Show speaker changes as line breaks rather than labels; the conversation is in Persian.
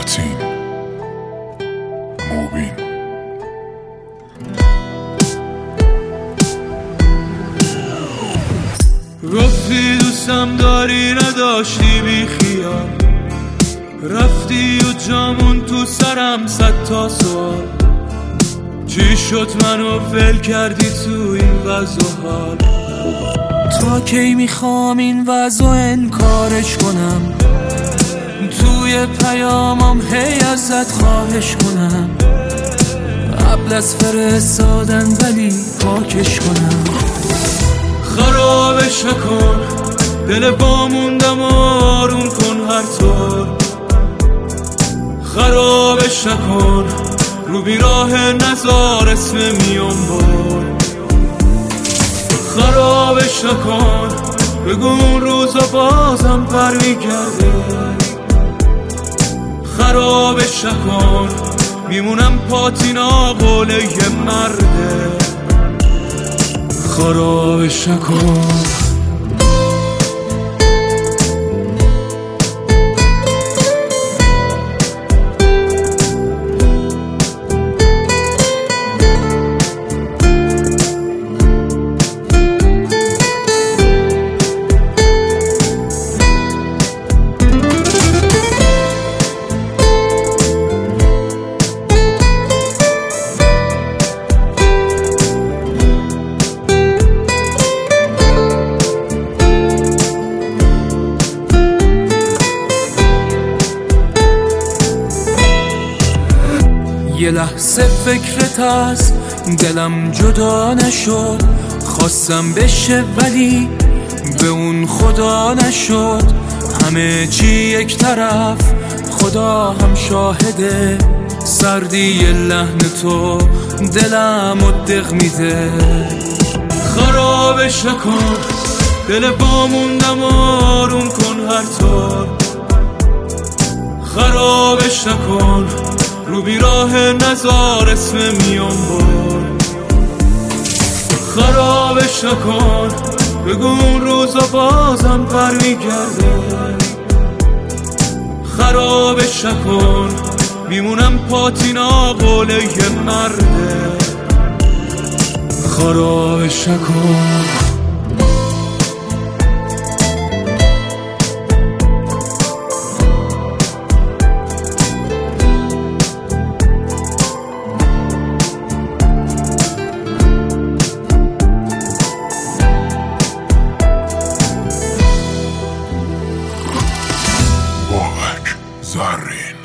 متین موبین.
گفتی دوستم داری نداشتی بی خیال، رفتی و جامون تو سرم 100 تا سوال. چی شد منو ول کردی تو این وضع و حال؟ تا کی میخوام این وضع و انکارش کنم؟ توی پیامم هی ازت خواهش کنم، قبل از فرستادن ولی پاکش کنم. خرابش نکن دل باموندم آروم کن هر طور، خرابش نکن رو بیراه نزار اسم میون بار. خرابش نکن بگو اون روزا بازم پر میگرده. خرابش نکن میمونم پاتینا قوله یه مرده. خرابش نکن. یه لحظه فکرت از دلم جدا نشد، خواستم بشه ولی به اون خدا نشد. همه چی یک طرف خدا هم شاهده، سردی لحن تو دلم و دق میده. خرابش نکن دل باموندم آروم کن هر طور. خرابش نکن رو بیراه نزار اسم میون بار. خرابش نکن بگو اون روزا بازم پر میگرده. خرابش نکن میمونم پاتینا قوله یه مرده. خرابش نکن.
زرین